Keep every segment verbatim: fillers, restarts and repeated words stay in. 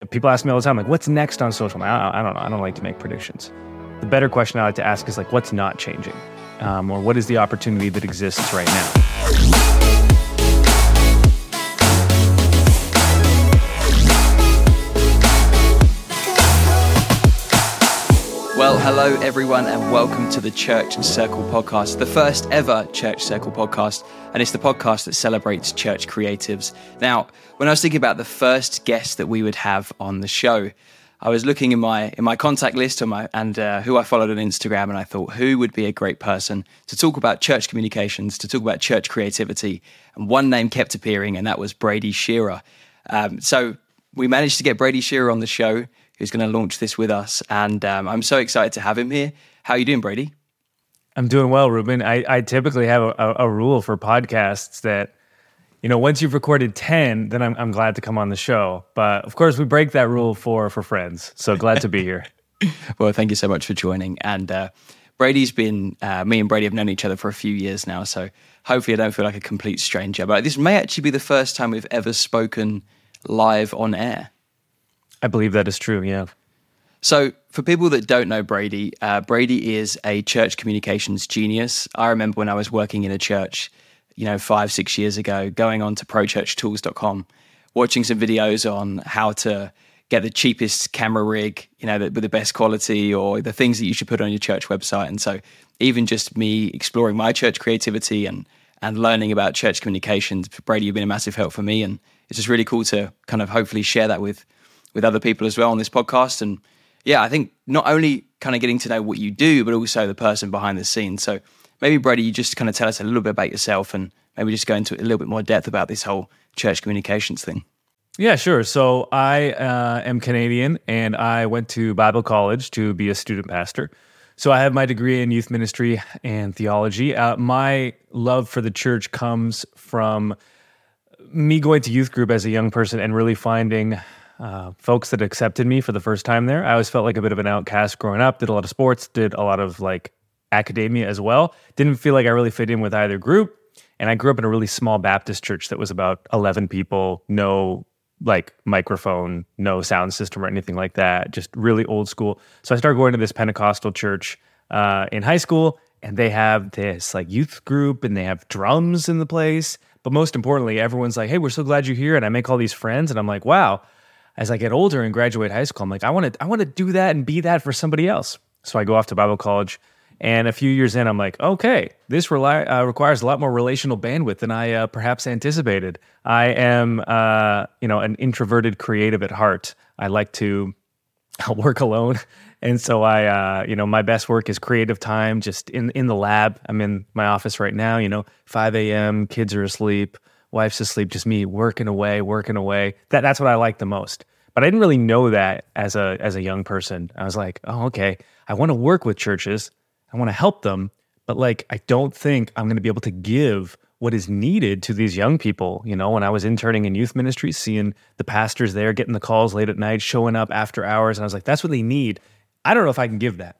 people ask me all the time, like, what's next on social? I, I don't know. I don't like to make predictions. The better question I like to ask is like, what's not changing? Um, or what is the opportunity that exists right now? Well, hello everyone, and welcome to the Church Circle podcast, the first ever Church Circle podcast, and it's the podcast that celebrates church creatives. Now, when I was thinking about the first guest that we would have on the show, I was looking in my in my contact list on my, and uh, who I followed on Instagram, and I thought, who would be a great person to talk about church communications, to talk about church creativity, and one name kept appearing, and that was Brady Shearer. Um, so we managed to get Brady Shearer on the show, who's going to launch this with us. And um, I'm so excited to have him here. How are you doing, Brady? I'm doing well, Ruben. I, I typically have a, a, a rule for podcasts that, you know, once you've recorded ten, then I'm, I'm glad to come on the show. But of course, we break that rule for, for friends. So glad to be here. Well, thank you so much for joining. And uh, Brady's been, uh, me and Brady have known each other for a few years now. So hopefully I don't feel like a complete stranger. But this may actually be the first time we've ever spoken live on air. I believe that is true, yeah. So for people that don't know Brady, uh, Brady is a church communications genius. I remember when I was working in a church, you know, five, six years ago, going on to pro church tools dot com, watching some videos on how to get the cheapest camera rig, you know, with the best quality, or the things that you should put on your church website. And so even just me exploring my church creativity and and learning about church communications, Brady, you've been a massive help for me. And it's just really cool to kind of hopefully share that with with other people as well on this podcast. And yeah, I think not only kind of getting to know what you do, but also the person behind the scenes. So maybe, Brady, you just kind of tell us a little bit about yourself and maybe just go into a little bit more depth about this whole church communications thing. Yeah, sure. So I uh, am Canadian, and I went to Bible college to be a student pastor. So I have my degree in youth ministry and theology. Uh, my love for the church comes from me going to youth group as a young person and really finding Uh, folks that accepted me for the first time there. I always felt like a bit of an outcast growing up, did a lot of sports, did a lot of like academia as well. Didn't feel like I really fit in with either group. And I grew up in a really small Baptist church that was about eleven people, no like microphone, no sound system or anything like that, just really old school. So I started going to this Pentecostal church uh, in high school, and they have this like youth group and they have drums in the place. But most importantly, everyone's like, hey, we're so glad you're here. And I make all these friends, and I'm like, wow. As I get older and graduate high school, I'm like, I want to I want to do that and be that for somebody else. So I go off to Bible college, and a few years in, I'm like, okay, this rely, uh, requires a lot more relational bandwidth than I uh, perhaps anticipated. I am, uh, you know, an introverted creative at heart. I like to work alone, and so I, uh, you know, my best work is creative time, just in in the lab. I'm in my office right now. You know, five a.m., kids are asleep. Wife's asleep, just me working away, working away. That that's what I like the most. But I didn't really know that as a as a young person. I was like, oh, okay, I want to work with churches. I want to help them. But like, I don't think I'm going to be able to give what is needed to these young people. You know, when I was interning in youth ministry, seeing the pastors there, getting the calls late at night, showing up after hours. And I was like, that's what they need. I don't know if I can give that.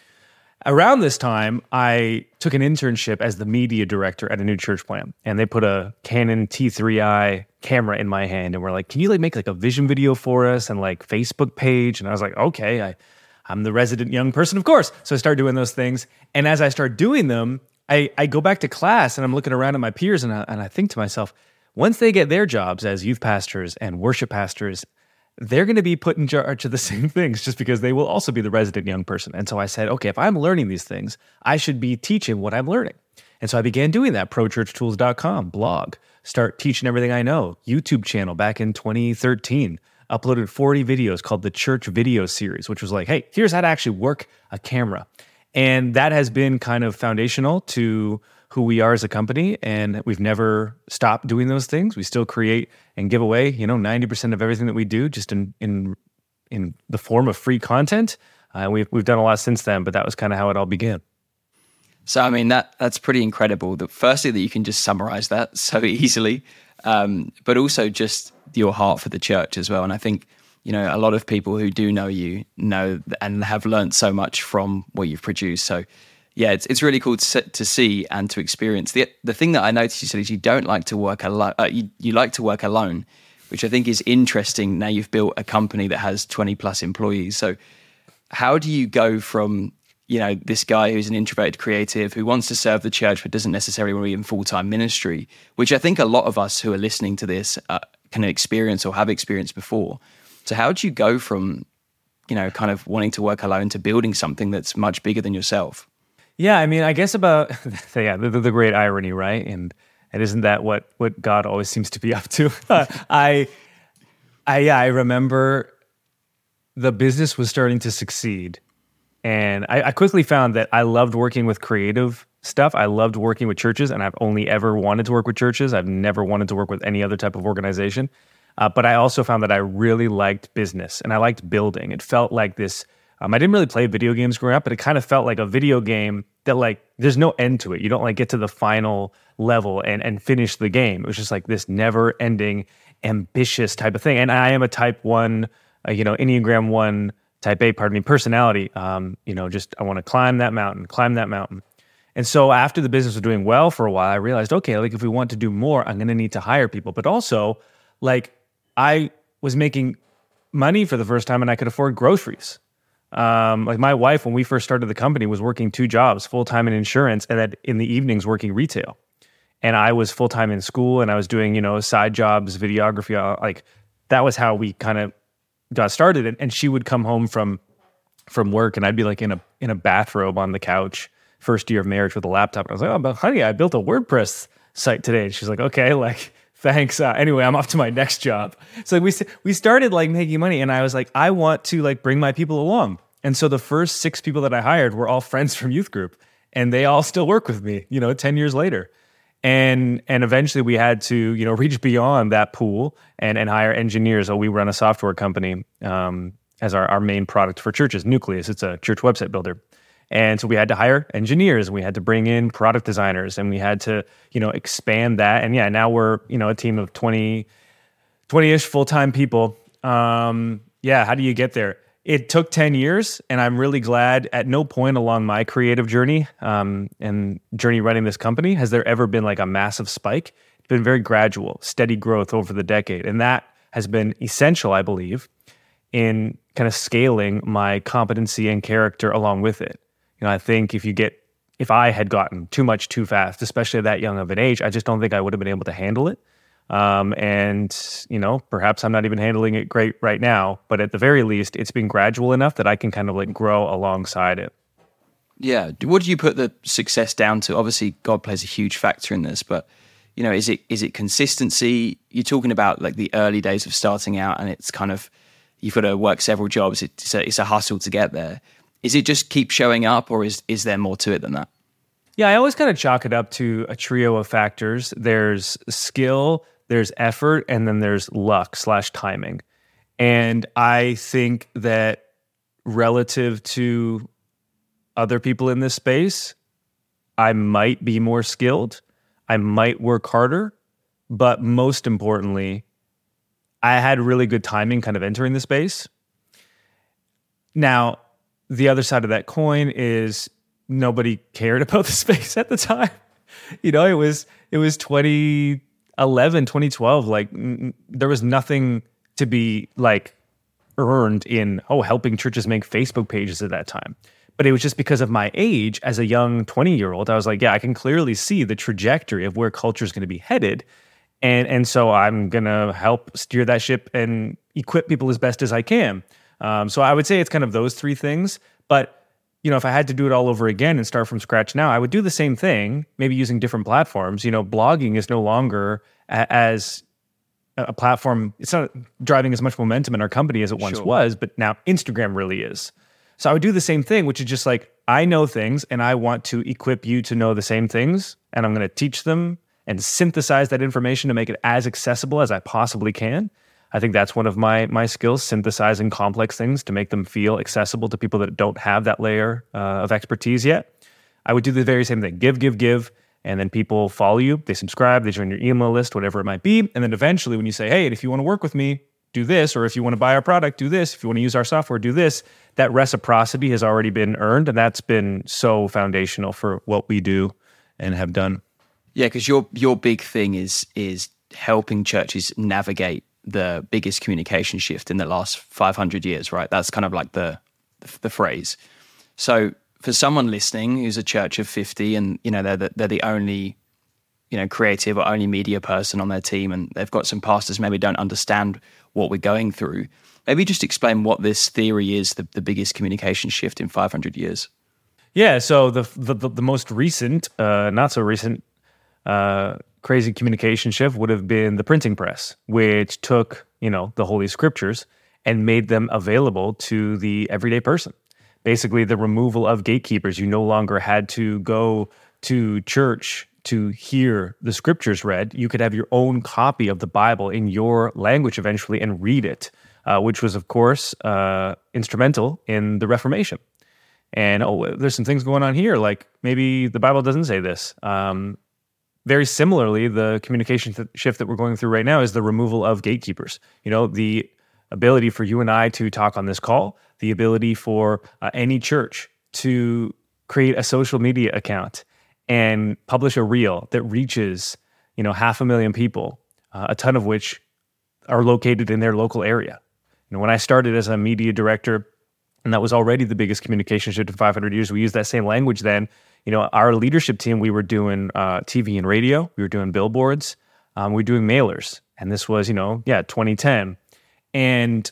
Around this time, I took an internship as the media director at a new church plant, and they put a Canon T three i camera in my hand, and we're like, can you like make like a vision video for us and like Facebook page? And I was like, okay, I, I'm the resident young person, of course. So I started doing those things, and as I start doing them, I, I go back to class, and I'm looking around at my peers, and I, and I think to myself, once they get their jobs as youth pastors and worship pastors, they're going to be put in charge of the same things just because they will also be the resident young person. And so I said, okay, if I'm learning these things, I should be teaching what I'm learning. And so I began doing that, pro church tools dot com, blog, start teaching everything I know, YouTube channel back in twenty thirteen, uploaded forty videos called the Church Video Series, which was like, hey, here's how to actually work a camera. And that has been kind of foundational to who we are as a company, and we've never stopped doing those things. We still create and give away, you know, ninety percent of everything that we do just in in in the form of free content. Uh, we've we've done a lot since then, but that was kind of how it all began. So, I mean, that that's pretty incredible. That firstly, that you can just summarize that so easily, um, but also just your heart for the church as well. And I think, you know, a lot of people who do know you know and have learned so much from what you've produced. So, yeah, it's it's really cool to to see and to experience. The the thing that I noticed you said is you don't like to work alone. Uh, you you like to work alone, which I think is interesting. Now you've built a company that has twenty plus employees. So how do you go from, you know, this guy who's an introverted creative who wants to serve the church but doesn't necessarily want to be in full-time ministry, which I think a lot of us who are listening to this uh, can experience or have experienced before. So how do you go from, you know, kind of wanting to work alone to building something that's much bigger than yourself? Yeah, I mean, I guess about, yeah, the, the great irony, right? And and isn't that what what God always seems to be up to? uh, I, I, yeah, I remember the business was starting to succeed. And I, I quickly found that I loved working with creative stuff. I loved working with churches, and I've only ever wanted to work with churches. I've never wanted to work with any other type of organization. Uh, but I also found that I really liked business, and I liked building. It felt like this, um, I didn't really play video games growing up, but it kind of felt like a video game that like, there's no end to it. You don't like get to the final level and, and finish the game. It was just like this never ending, ambitious type of thing. And I am a type one, uh, you know, Enneagram one, type A, pardon me, personality. Um, you know, just I want to climb that mountain, climb that mountain. And so after the business was doing well for a while, I realized, okay, like if we want to do more, I'm going to need to hire people. But also, like I was making money for the first time and I could afford groceries. Um, like my wife, when we first started the company, was working two jobs, full-time in insurance and then in the evenings working retail. And I was full-time in school and I was doing, you know, side jobs, videography. Like that was how we kind of got started. And, and she would come home from from work and I'd be like in a in a bathrobe on the couch, first year of marriage with a laptop. And I was like, oh, but honey, I built a WordPress site today. And she's like, okay, like, thanks. Uh, anyway, I'm off to my next job. So we we started like making money, and I was like, I want to like bring my people along. And so the first six people that I hired were all friends from youth group, and they all still work with me, you know, ten years later. And and eventually we had to, you know, reach beyond that pool and and hire engineers. So we run a software company um, as our, our main product for churches, Nucleus. It's a church website builder. And so we had to hire engineers, and we had to bring in product designers, and we had to, you know, expand that. And yeah, now we're, you know, a team of twenty, twenty-ish full-time people. Um, yeah, how do you get there? It took ten years, and I'm really glad at no point along my creative journey um, and journey running this company has there ever been like a massive spike. It's been very gradual, steady growth over the decade. And that has been essential, I believe, in kind of scaling my competency and character along with it. You know, I think if you get, if I had gotten too much too fast, especially at that young of an age, I just don't think I would have been able to handle it. Um, and, you know, perhaps I'm not even handling it great right now, but at the very least, it's been gradual enough that I can kind of like grow alongside it. Yeah. What do you put the success down to? Obviously, God plays a huge factor in this, but, you know, is it is it consistency? You're talking about like the early days of starting out, and it's kind of, you've got to work several jobs. It's a, it's a hustle to get there. Is it just keep showing up, or is is there more to it than that? Yeah, I always kind of chalk it up to a trio of factors. There's skill, there's effort, and then there's luck slash timing. And I think that relative to other people in this space, I might be more skilled, I might work harder, but most importantly, I had really good timing kind of entering the space. Now, the other side of that coin is nobody cared about the space at the time. You know, it was it was twenty eleven, twenty twelve. Like n- there was nothing to be like earned in, oh, helping churches make Facebook pages at that time. But it was just because of my age as a young twenty-year-old. I was like, yeah, I can clearly see the trajectory of where culture is going to be headed. And, and so I'm going to help steer that ship and equip people as best as I can. Um, so I would say it's kind of those three things. But, you know, if I had to do it all over again and start from scratch now, I would do the same thing, maybe using different platforms. You know, blogging is no longer a- as a platform. It's not driving as much momentum in our company as it once Sure. was, but now Instagram really is. So I would do the same thing, which is just like, I know things and I want to equip you to know the same things, and I'm going to teach them and synthesize that information to make it as accessible as I possibly can. I think that's one of my my skills, synthesizing complex things to make them feel accessible to people that don't have that layer uh, of expertise yet. I would do the very same thing, give, give, give, and then people follow you, they subscribe, they join your email list, whatever it might be. And then eventually when you say, hey, if you want to work with me, do this, or if you want to buy our product, do this, if you want to use our software, do this, that reciprocity has already been earned, and that's been so foundational for what we do and have done. Yeah, because your your big thing is is helping churches navigate the biggest communication shift in the last five hundred years, right? That's kind of like the the phrase. So for someone listening who's a church of fifty and, you know, they're the, they're the only, you know, creative or only media person on their team, and they've got some pastors maybe don't understand what we're going through, maybe just explain what this theory is, the, the biggest communication shift in five hundred years. Yeah, so the the, the most recent, uh, not so recent, uh, crazy communication shift would have been the printing press, which took, you know, the Holy Scriptures and made them available to the everyday person. Basically, the removal of gatekeepers. You no longer had to go to church to hear the Scriptures read. You could have your own copy of the Bible in your language eventually and read it, uh, which was, of course, uh, instrumental in the Reformation. And, oh, there's some things going on here, like maybe the Bible doesn't say this. Um, very similarly, the communication th- shift that we're going through right now is the removal of gatekeepers. You know, the ability for you and I to talk on this call, the ability for uh, any church to create a social media account and publish a reel that reaches, you know, half a million people, uh, a ton of which are located in their local area. You know, when I started as a media director, and that was already the biggest communication shift in five hundred years, we used that same language then. You know, our leadership team, we were doing uh, T V and radio, we were doing billboards, um, we were doing mailers, and this was, you know, yeah, twenty ten. And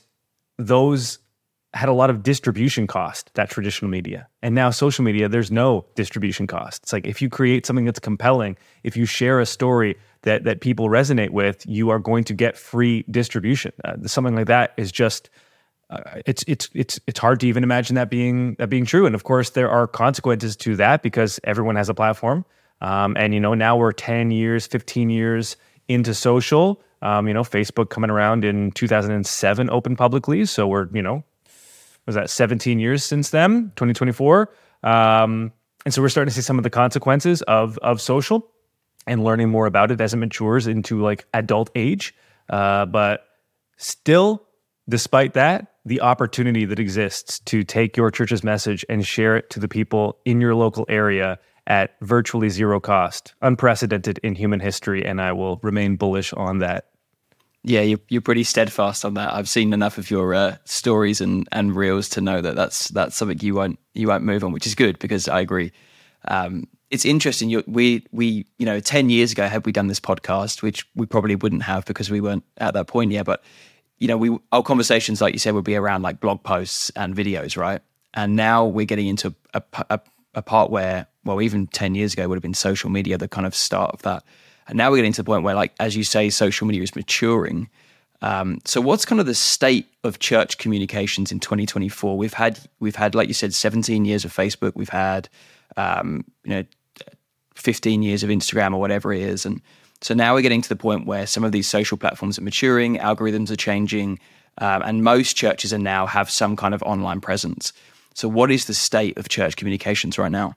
those had a lot of distribution cost, that traditional media. And now social media, there's no distribution cost. It's like if you create something that's compelling, if you share a story that that people resonate with, you are going to get free distribution. Uh, something like that is just, uh, it's it's it's it's hard to even imagine that being that being true. And of course, there are consequences to that because everyone has a platform. Um, and you know, now we're ten years, fifteen years into social. Um, you know, Facebook coming around in two thousand seven, open publicly. So we're, you know, was that seventeen years since then, twenty twenty-four. Um, and so we're starting to see some of the consequences of of social and learning more about it as it matures into like adult age. Uh, but still, despite that, the opportunity that exists to take your church's message and share it to the people in your local area at virtually zero cost, unprecedented in human history, and I will remain bullish on that. Yeah, you're you're pretty steadfast on that. I've seen enough of your uh, stories and, and reels to know that that's that's something you won't you won't move on, which is good because I agree. Um, it's interesting. You, we we you know ten years ago had we done this podcast, which we probably wouldn't have because we weren't at that point yet. But you know, we our conversations, like you said, would be around like blog posts and videos, right? And now we're getting into a a, a part where, well, even ten years ago would have been social media, the kind of start of that. And now we're getting to the point where, like, as you say, social media is maturing. Um, so what's kind of the state of church communications in twenty twenty-four? We've had, we've had, like you said, seventeen years of Facebook. We've had, um, you know, fifteen years of Instagram or whatever it is. And so now we're getting to the point where some of these social platforms are maturing, algorithms are changing, um, and most churches are now have some kind of online presence. So what is the state of church communications right now?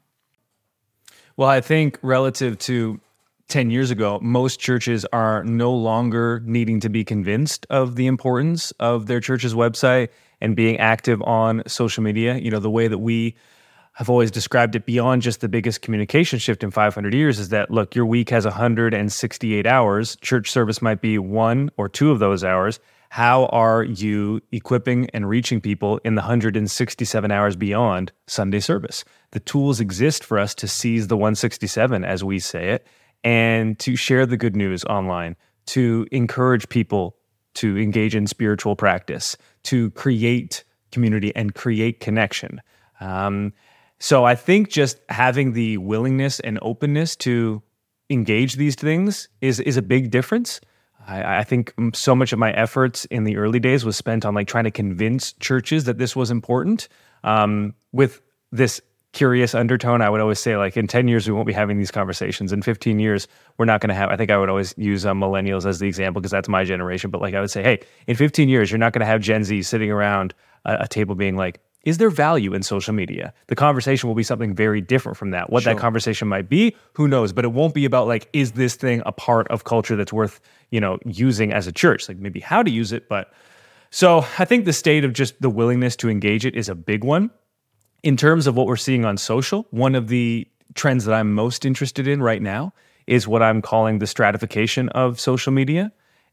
Well, I think relative to ten years ago, most churches are no longer needing to be convinced of the importance of their church's website and being active on social media. You know, the way that we have always described it beyond just the biggest communication shift in five hundred years is that, look, your week has one hundred sixty-eight hours. Church service might be one or two of those hours. How are you equipping and reaching people in the one hundred sixty-seven hours beyond Sunday service? The tools exist for us to seize the one hundred sixty-seven, as we say it, and to share the good news online, to encourage people to engage in spiritual practice, to create community and create connection. Um, so I think just having the willingness and openness to engage these things is is a big difference. I, I think so much of my efforts in the early days was spent on like trying to convince churches that this was important. Um, with this curious undertone, I would always say, like, in ten years, we won't be having these conversations. In fifteen years, we're not going to have, I think I would always use uh, millennials as the example because that's my generation. But like I would say, hey, in fifteen years, you're not going to have Gen Z sitting around a, a table being like, is there value in social media? The conversation will be something very different from that. What sure. that conversation might be, who knows? But it won't be about like, is this thing a part of culture that's worth, you know, using as a church? Like maybe how to use it. But so I think the state of just the willingness to engage it is a big one. In terms of what we're seeing on social, one of the trends that I'm most interested in right now is what I'm calling the stratification of social media.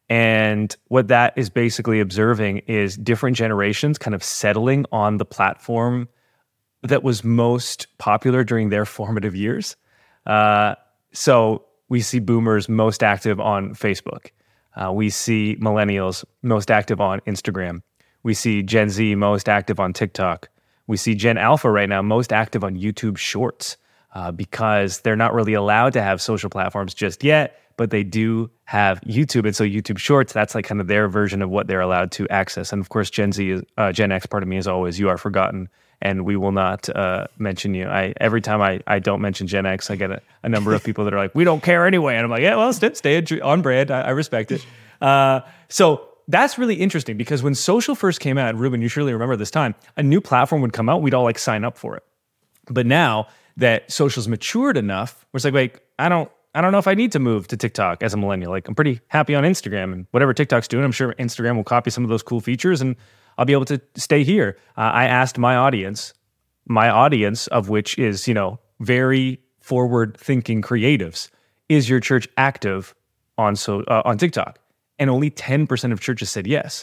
And what that is basically observing is different generations kind of settling on the platform that was most popular during their formative years. Uh, so we see boomers most active on Facebook. Uh, we see millennials most active on Instagram. We see Gen Z most active on TikTok. We see Gen Alpha right now most active on YouTube Shorts uh, because they're not really allowed to have social platforms just yet, but they do have YouTube. And so YouTube Shorts, that's like kind of their version of what they're allowed to access. And of course, Gen Z, is, uh, Gen X, pardon me, as always, you are forgotten. And we will not uh, mention you. I Every time I, I don't mention Gen X, I get a, a number of people that are like, we don't care anyway. And I'm like, yeah, well, stay, stay on brand. I, I respect it. Uh, so that's really interesting because when social first came out, Ruben, you surely remember this time, a new platform would come out, we'd all like sign up for it. But now that social's matured enough, we're like, wait, I don't, I don't know if I need to move to TikTok as a millennial. Like I'm pretty happy on Instagram and whatever TikTok's doing, I'm sure Instagram will copy some of those cool features and I'll be able to stay here. Uh, I asked my audience, my audience of which is, you know, very forward-thinking creatives, is your church active on so uh, on TikTok? And only ten percent of churches said yes.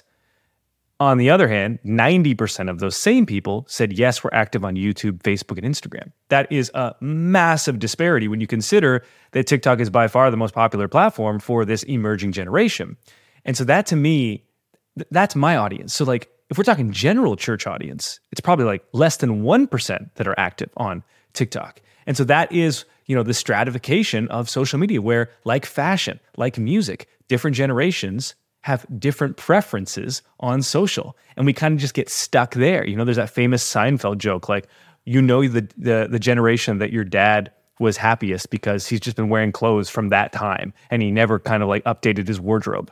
On the other hand, ninety percent of those same people said yes, we're active on YouTube, Facebook, and Instagram. That is a massive disparity when you consider that TikTok is by far the most popular platform for this emerging generation. And so that to me, th- that's my audience. So like, if we're talking general church audience, it's probably like less than one percent that are active on TikTok. And so that is, you know, the stratification of social media where like fashion, like music, different generations have different preferences on social. And we kind of just get stuck there. You know, there's that famous Seinfeld joke, like, you know, the, the, the generation that your dad was happiest because he's just been wearing clothes from that time and he never kind of like updated his wardrobe.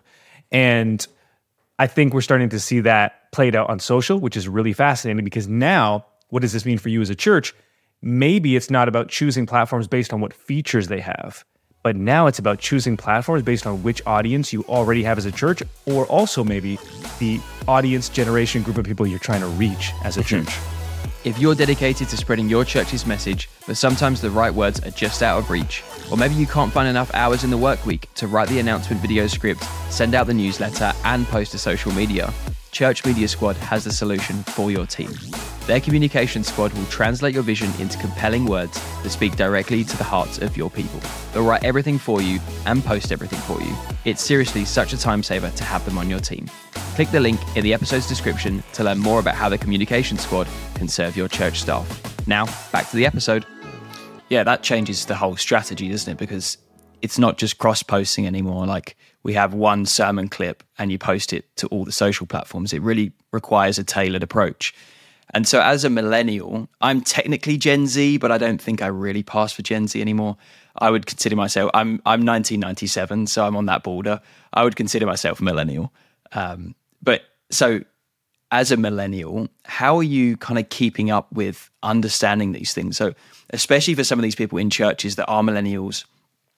And I think we're starting to see that played out on social, which is really fascinating because now, what does this mean for you as a church? Maybe it's not about choosing platforms based on what features they have, but now it's about choosing platforms based on which audience you already have as a church, or also maybe the audience generation group of people you're trying to reach as a church. If you're dedicated to spreading your church's message, but sometimes the right words are just out of reach, or maybe you can't find enough hours in the work week to write the announcement video script, send out the newsletter, and post to social media, Church Media Squad has the solution for your team. Their communication squad will translate your vision into compelling words that speak directly to the hearts of your people. They'll write everything for you and post everything for you. It's seriously such a time saver to have them on your team. Click the link in the episode's description to learn more about how the communication squad can serve your church staff. Now, back to the episode. Yeah, that changes the whole strategy, doesn't it? Because it's not just cross-posting anymore. Like we have one sermon clip and you post it to all the social platforms. It really requires a tailored approach. And so as a millennial, I'm technically Gen Z, but I don't think I really pass for Gen Z anymore. I would consider myself, I'm I'm nineteen ninety-seven, so I'm on that border. I would consider myself a millennial. Um, but so as a millennial, how are you kind of keeping up with understanding these things? So especially for some of these people in churches that are millennials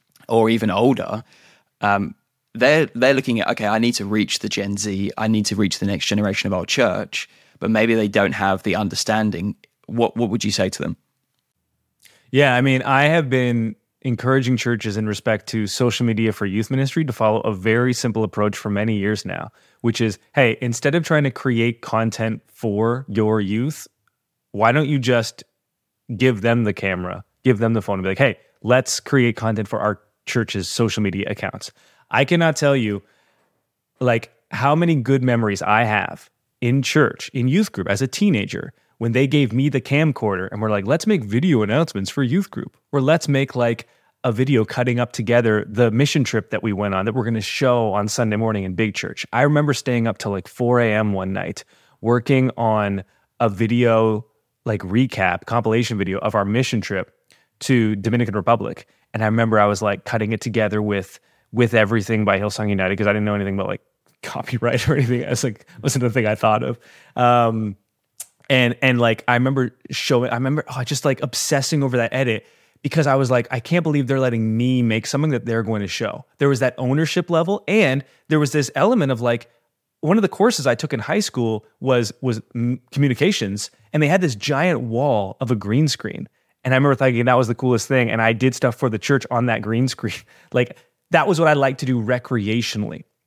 or even older, um, they're, they're looking at, okay, I need to reach the Gen Z. I need to reach the next generation of our church, but maybe they don't have the understanding. What, what would you say to them? Yeah, I mean, I have been encouraging churches in respect to social media for youth ministry to follow a very simple approach for many years now, which is, hey, instead of trying to create content for your youth, why don't you just give them the camera, give them the phone and be like, hey, let's create content for our church's social media accounts. I cannot tell you like how many good memories I have in church, in youth group as a teenager, when they gave me the camcorder and we're like, let's make video announcements for youth group, or let's make like a video cutting up together the mission trip that we went on that we're going to show on Sunday morning in big church. I remember staying up till like four a.m. one night working on a video like recap, compilation video of our mission trip to Dominican Republic. And I remember I was like cutting it together with with everything by Hillsong United because I didn't know anything about like copyright or anything. That's like wasn't the thing I thought of. Um, and and like I remember showing, I remember oh, just like obsessing over that edit because I was like, I can't believe they're letting me make something that they're going to show. There was that ownership level, and there was this element of like, one of the courses I took in high school was was communications, and they had this giant wall of a green screen. And I remember thinking that was the coolest thing. And I did stuff for the church on that green screen. Like that was what I like to do recreationally.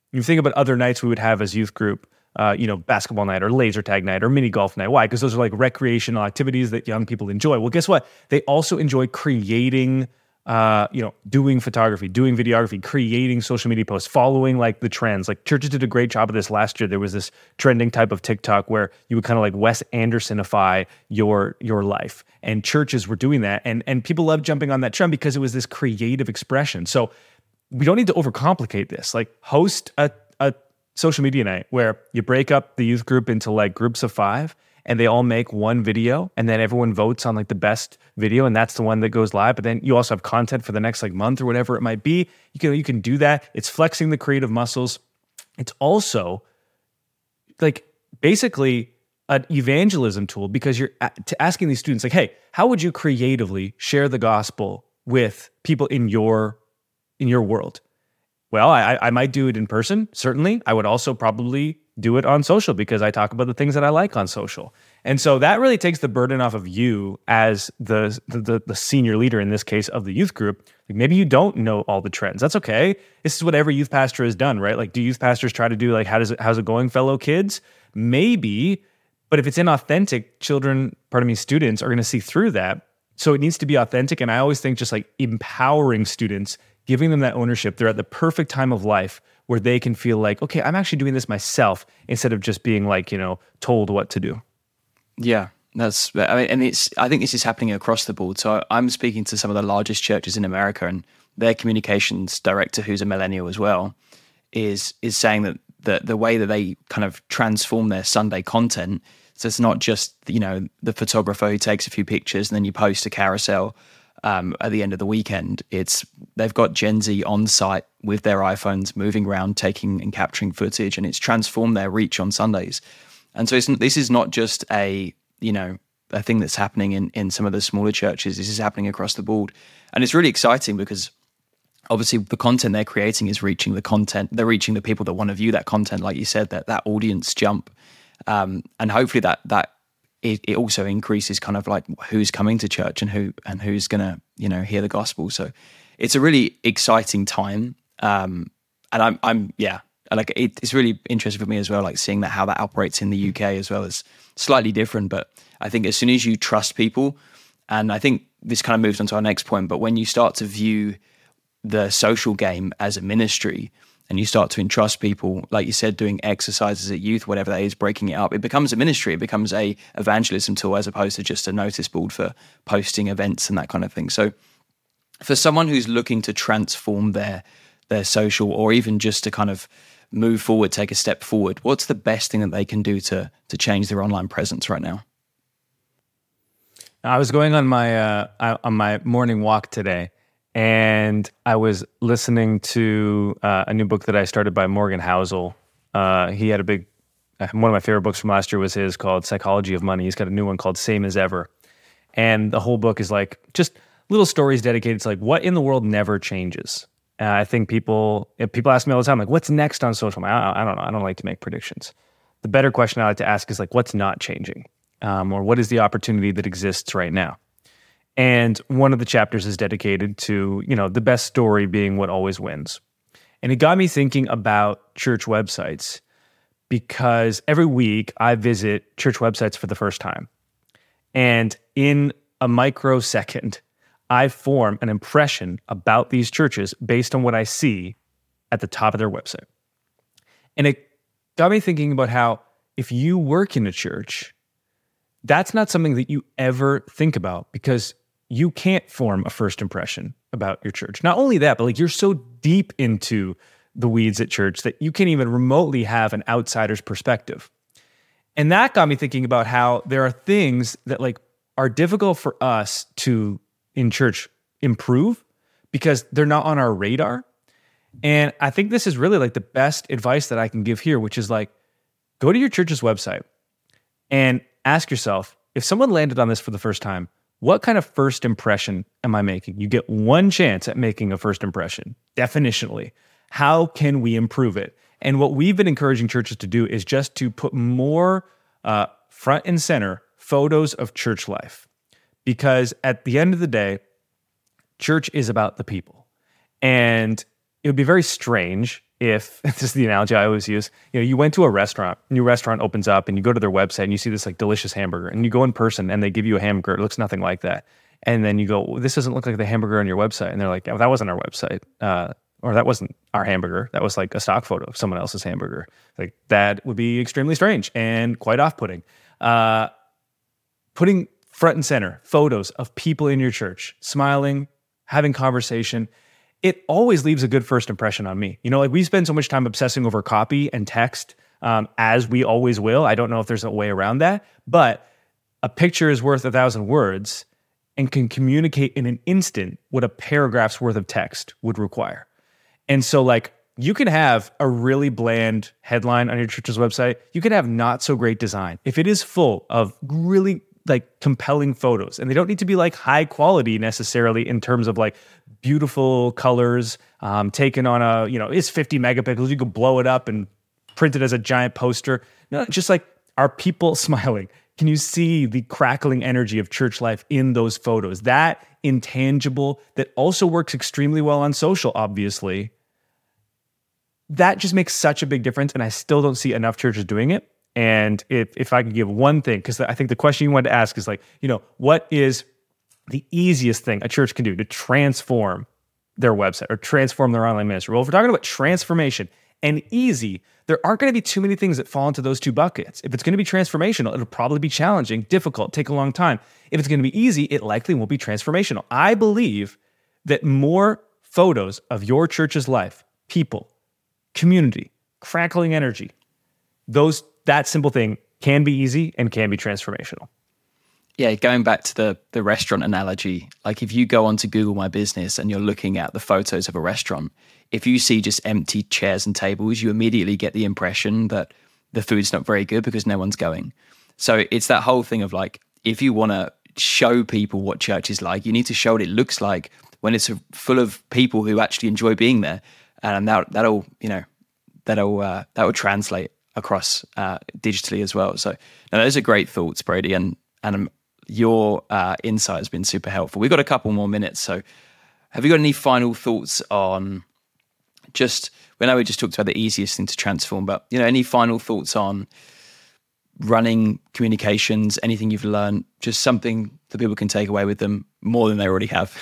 You think about other nights we would have as youth group, uh, you know, basketball night or laser tag night or mini golf night. Why? Because those are like recreational activities that young people enjoy. Well, guess what? They also enjoy creating, uh, you know, doing photography, doing videography, creating social media posts, following like the trends. Like churches did a great job of this last year. There was this trending type of TikTok where you would kind of like Wes Andersonify your your life, and churches were doing that, and and people loved jumping on that trend because it was this creative expression. So we don't need to overcomplicate this. Like host a, a social media night where you break up the youth group into like groups of five and they all make one video and then everyone votes on like the best video and that's the one that goes live. But then you also have content for the next like month or whatever it might be. You can, you can do that. It's flexing the creative muscles. It's also like basically an evangelism tool because you're a- asking these students like, hey, how would you creatively share the gospel with people in your in your world? Well, I, I might do it in person, certainly. I would also probably do it on social because I talk about the things that I like on social. And so that really takes the burden off of you as the the, the senior leader, in this case, of the youth group. Like maybe you don't know all the trends. That's okay. This is what every youth pastor has done, right? Like do youth pastors try to do like, how does it, how's it going, fellow kids? Maybe, but if it's inauthentic, children, pardon me, students are going to see through that. So it needs to be authentic. And I always think just like empowering students, giving them that ownership. They're at the perfect time of life where they can feel like, okay, I'm actually doing this myself instead of just being like, you know, told what to do. Yeah, that's, I mean, and it's, I think this is happening across the board. So I'm speaking to some of the largest churches in America, and their communications director, who's a millennial as well, is, is saying that the, the way that they kind of transform their Sunday content, so it's not just, you know, the photographer who takes a few pictures and then you post a carousel Um, at the end of the weekend. It's they've got Gen Z on site with their iPhones moving around, taking and capturing footage, and it's transformed their reach on Sundays. And so it's, this is not just a, you know, a thing that's happening in, in some of the smaller churches. This is happening across the board. And it's really exciting because obviously the content they're creating is reaching the content. They're reaching the people that want to view that content, like you said, that that audience jump. Um, and hopefully that that It, it also increases kind of like who's coming to church and who and who's gonna, you know, hear the gospel. So it's a really exciting time, um, and I'm I'm yeah, like it, it's really interesting for me as well, like seeing that how that operates in the U K as well is slightly different. But I think as soon as you trust people, and I think this kind of moves on to our next point, but when you start to view the social game as a ministry, and you start to entrust people, like you said, doing exercises at youth, whatever that is, breaking it up, it becomes a ministry. It becomes a evangelism tool as opposed to just a notice board for posting events and that kind of thing. So for someone who's looking to transform their their social, or even just to kind of move forward, take a step forward, what's the best thing that they can do to to change their online presence right now? I was going on my uh, on my morning walk today, and I was listening to uh, a new book that I started by Morgan Housel. Uh, he had a big, one of my favorite books from last year was his called Psychology of Money. He's got a new one called Same as Ever. And the whole book is like just little stories dedicated to like what in the world never changes. Uh, I think people, people ask me all the time, like, what's next on social media? I, I don't know. I don't like to make predictions. The better question I like to ask is like, what's not changing? Um, or what is the opportunity that exists right now? And one of the chapters is dedicated to, you know, the best story being what always wins. And it got me thinking about church websites because every week I visit church websites for the first time. And in a microsecond, I form an impression about these churches based on what I see at the top of their website. And it got me thinking about how if you work in a church, that's not something that you ever think about because you can't form a first impression about your church. Not only that, but like you're so deep into the weeds at church that you can't even remotely have an outsider's perspective. And that got me thinking about how there are things that like are difficult for us to, in church, improve because they're not on our radar. And I think this is really like the best advice that I can give here, which is like, go to your church's website and ask yourself, if someone landed on this for the first time, what kind of first impression am I making? You get one chance at making a first impression, definitionally. How can we improve it? And what we've been encouraging churches to do is just to put more uh, front and center photos of church life. Because at the end of the day, church is about the people. And it would be very strange if, this is the analogy I always use, you know, you went to a restaurant, new restaurant opens up and you go to their website and you see this like delicious hamburger and you go in person and they give you a hamburger, it looks nothing like that. And then you go, well, this doesn't look like the hamburger on your website. And they're like, oh, that wasn't our website. Uh, or that wasn't our hamburger. That was like a stock photo of someone else's hamburger. Like that would be extremely strange and quite off-putting. Uh, putting front and center photos of people in your church, smiling, having conversation, it always leaves a good first impression on me. You know, like we spend so much time obsessing over copy and text, um, as we always will. I don't know if there's a way around that, but a picture is worth a thousand words and can communicate in an instant what a paragraph's worth of text would require. And so like you can have a really bland headline on your church's website. You can have not so great design. If it is full of really like compelling photos, and they don't need to be like high quality necessarily in terms of like beautiful colors, um, taken on a, you know, it's fifty megapixels. You could blow it up and print it as a giant poster. No, just like, are people smiling? Can you see the crackling energy of church life in those photos? That intangible that also works extremely well on social, obviously. That just makes such a big difference, and I still don't see enough churches doing it. And if if I could give one thing, because I think the question you wanted to ask is like, you know, what is the easiest thing a church can do to transform their website or transform their online ministry? Well, if we're talking about transformation and easy, there aren't going to be too many things that fall into those two buckets. If it's going to be transformational, it'll probably be challenging, difficult, take a long time. If it's going to be easy, it likely won't be transformational. I believe that more photos of your church's life, people, community, crackling energy, those that simple thing can be easy and can be transformational. Yeah, going back to the the restaurant analogy, like if you go onto Google My Business and you're looking at the photos of a restaurant, if you see just empty chairs and tables, you immediately get the impression that the food's not very good because no one's going. So it's that whole thing of like, if you want to show people what church is like, you need to show what it looks like when it's full of people who actually enjoy being there, and that that'll you know that'll uh, that will translate across uh, digitally as well. So now those are great thoughts, Brady, and and um, your uh, insight has been super helpful. We've got a couple more minutes, so have you got any final thoughts on just, we know we just talked about the easiest thing to transform, but you know, any final thoughts on running communications, anything you've learned, just something that people can take away with them more than they already have?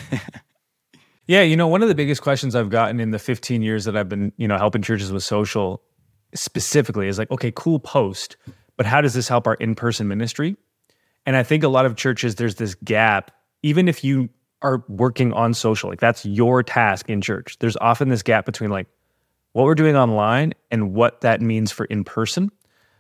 Yeah, you know, one of the biggest questions I've gotten in the fifteen years that I've been, you know, helping churches with social specifically is like, okay, cool post, but how does this help our in-person ministry? And I think a lot of churches, there's this gap, even if you are working on social, like that's your task in church, there's often this gap between like what we're doing online and what that means for in-person.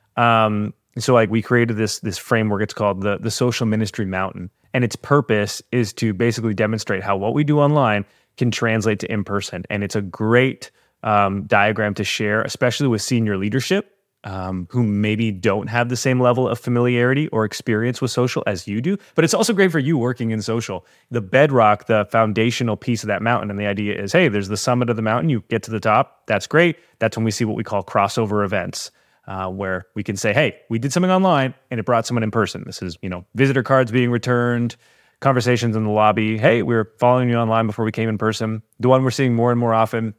Um, so like we created this this framework, it's called the, the Social Ministry Mountain. And its purpose is to basically demonstrate how what we do online can translate to in-person. And it's a great um, diagram to share, especially with senior leadership um, who maybe don't have the same level of familiarity or experience with social as you do. But it's also great for you working in social. The bedrock, the foundational piece of that mountain, and the idea is, hey, there's the summit of the mountain, you get to the top, that's great. That's when we see what we call crossover events. Uh, where we can say, hey, we did something online and it brought someone in person. This is, you know, visitor cards being returned, conversations in the lobby. Hey, we were following you online before we came in person. The one we're seeing more and more often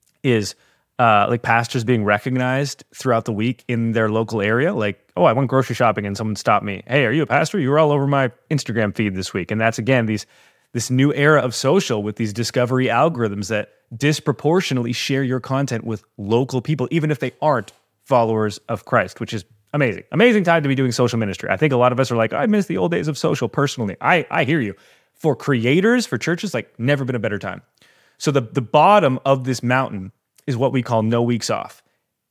is uh, like pastors being recognized throughout the week in their local area. Like, oh, I went grocery shopping and someone stopped me. Hey, are you a pastor? You were all over my Instagram feed this week. And that's, again, these this new era of social with these discovery algorithms that disproportionately share your content with local people, even if they aren't followers of Christ, which is amazing. Amazing time to be doing social ministry. I think a lot of us are like, I miss the old days of social personally. I, I hear you. For creators, for churches, like never been a better time. So the, the bottom of this mountain is what we call no weeks off.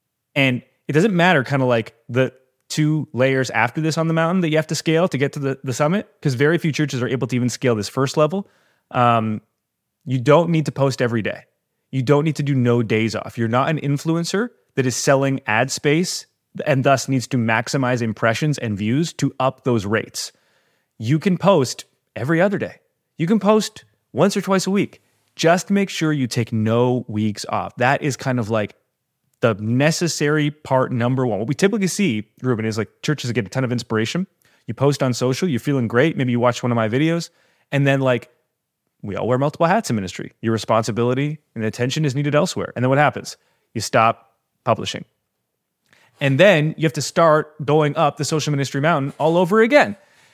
And it doesn't matter kind of like the two layers after this on the mountain that you have to scale to get to the, the summit, because very few churches are able to even scale this first level. Um, you don't need to post every day. You don't need to do no days off. You're not an influencer that is selling ad space and thus needs to maximize impressions and views to up those rates. You can post every other day. You can post once or twice a week. Just make sure you take no weeks off. That is kind of like the necessary part number one. What we typically see, Ruben, is like churches get a ton of inspiration. You post on social, you're feeling great. Maybe you watch one of my videos, and then like we all wear multiple hats in ministry. Your responsibility and attention is needed elsewhere. And then what happens? You stop publishing. And then you have to start going up the social ministry mountain all over again.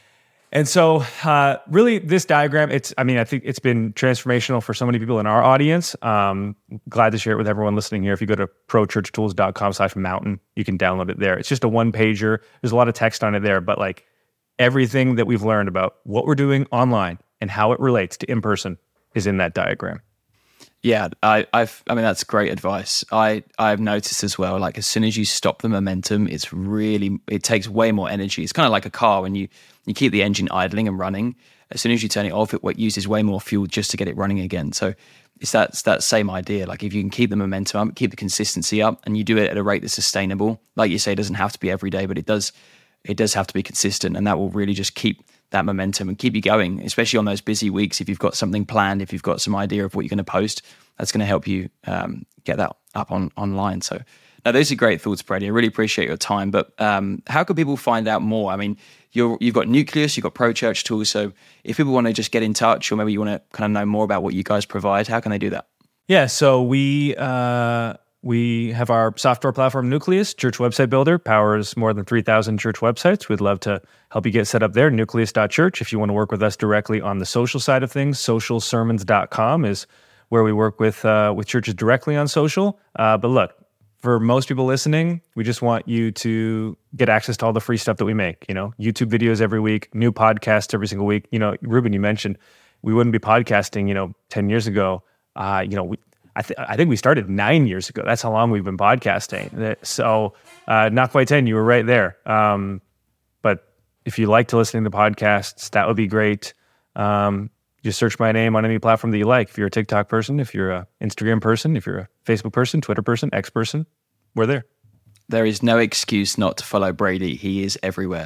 And so uh, really this diagram, it's, I mean, I think it's been transformational for so many people in our audience. Um, glad to share it with everyone listening here. If you go to prochurchtools.com slash mountain, you can download it there. It's just a one pager. There's a lot of text on it there, but like everything that we've learned about what we're doing online and how it relates to in-person is in that diagram. Yeah, I, I've. I mean, that's great advice. I, I've noticed as well. Like, as soon as you stop the momentum, it's really it takes way more energy. It's kind of like a car when you you keep the engine idling and running. As soon as you turn it off, it uses way more fuel just to get it running again. So it's that it's that same idea. Like, if you can keep the momentum up, keep the consistency up, and you do it at a rate that's sustainable. Like you say, it doesn't have to be every day, but it does. It does have to be consistent, and that will really just keep that momentum and keep you going, especially on those busy weeks. If you've got something planned, if you've got some idea of what you're going to post, that's going to help you um, get that up on online. So now those are great thoughts, Brady. I really appreciate your time. But um, how can people find out more? I mean, you're, you've got Nucleus, you've got Pro Church Tools. So if people want to just get in touch, or maybe you want to kind of know more about what you guys provide, how can they do that? Yeah, so we uh, we have our software platform, Nucleus, Church Website Builder, powers more than three thousand church websites. We'd love to help you get set up there, nucleus dot church. If you want to work with us directly on the social side of things, social sermons dot com is where we work with uh, with churches directly on social. Uh, but look, for most people listening, we just want you to get access to all the free stuff that we make. You know, YouTube videos every week, new podcasts every single week. You know, Ruben, you mentioned we wouldn't be podcasting, you know, ten years ago. Uh, you know, we, I, th- I think we started nine years ago. That's how long we've been podcasting. So uh, not quite ten, you were right there. Um, but if you like to listen to the podcasts, that would be great. Um, just search my name on any platform that you like. If you're a TikTok person, if you're a Instagram person, if you're a Facebook person, Twitter person, X person, we're there. There is no excuse not to follow Brady. He is everywhere.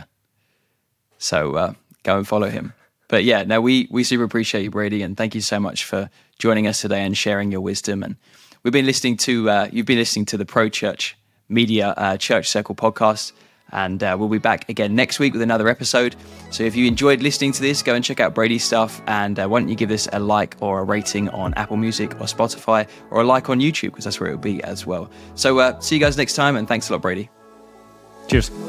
So uh, go and follow him. But yeah, no, we we super appreciate you, Brady, and thank you so much for joining us today and sharing your wisdom. And we've been listening to uh, you've been listening to the Pro Church Media uh, Church Circle podcast, and uh, we'll be back again next week with another episode. So if you enjoyed listening to this, go and check out Brady's stuff, and uh, why don't you give this a like or a rating on Apple Music or Spotify, or a like on YouTube, because that's where it will be as well. So uh, see you guys next time, and thanks a lot, Brady. Cheers.